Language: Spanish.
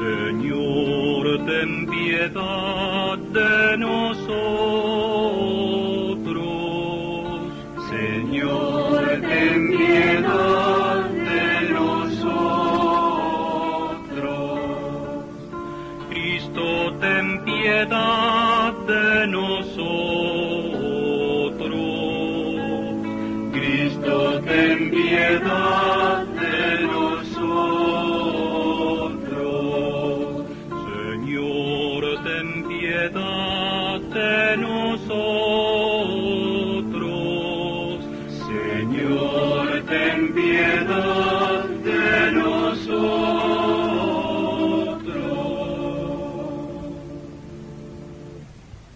Señor, ten piedad de nosotros. Señor, ten piedad de nosotros. Cristo, ten piedad de nosotros. Cristo, ten piedad de